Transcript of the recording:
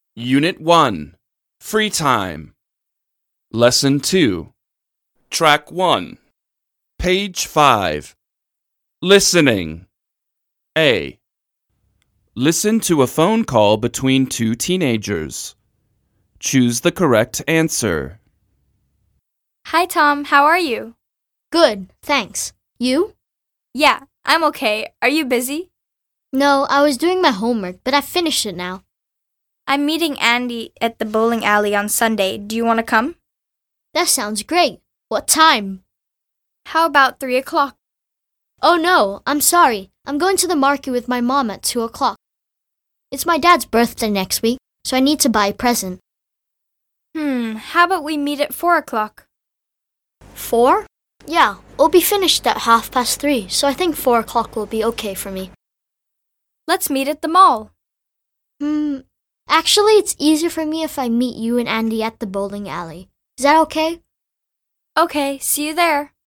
Unit 1, Free Time. Lesson 2, Track 1, Page 5. Listening. A. Listen to a phone call between two teenagers. Choose the correct answer. Hi, Tom. How are you? Good, thanks. You? Yeah, I'm okay. Are you busy? No, I was doing my homework, but I finished it now. I'm meeting Andy at the bowling alley on Sunday. Do you want to come? That sounds great. What time? How about 3 o'clock? Oh no, I'm sorry. I'm going to the market with my mom at 2 o'clock. It's my dad's birthday next week, so I need to buy a present. How about we meet at 4 o'clock? 4? Yeah, we'll be finished at 3:30, so I think 4 o'clock will be okay for me. Let's meet at the mall. Actually, it's easier for me if I meet you and Andy at the bowling alley. Is that okay? Okay, see you there.